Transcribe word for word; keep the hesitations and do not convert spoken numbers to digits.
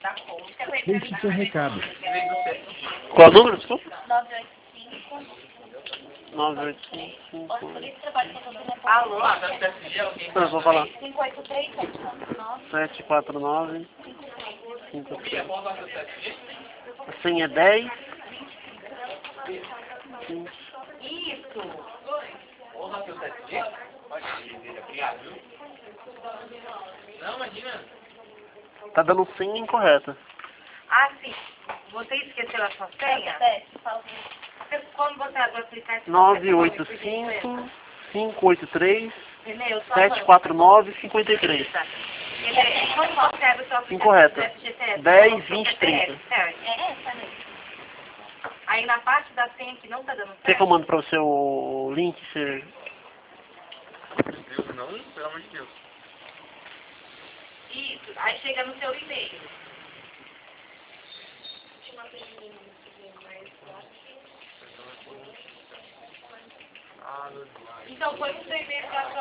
Deixe seu recado. Qual é o número, desculpa? nove oito cinco. nove oito cinco. Alô? Eu vou falar. cinco oito três, sete quatro nove. cinco três. A senha é dez. Isso. Não, imagina. Tá dando senha incorreta. Ah, sim. Você esqueceu a sua senha? Você- Como você agora clicar em nove oito cinco, cinco oito três, Entendeu? Só sete quatro nove, cinco três. Ele, quando você abre o seu aplicativo Incorreta. do F G T S, dez, vinte, trinta. certo? É essa mesmo. Aí na parte da senha que não tá dando Quer certo, que eu mando pra você o link? Você... Deus, não, pelo amor de Deus. isso, aí chega no seu e-mail. Ah, meu Deus. Então foi o seu e-mail da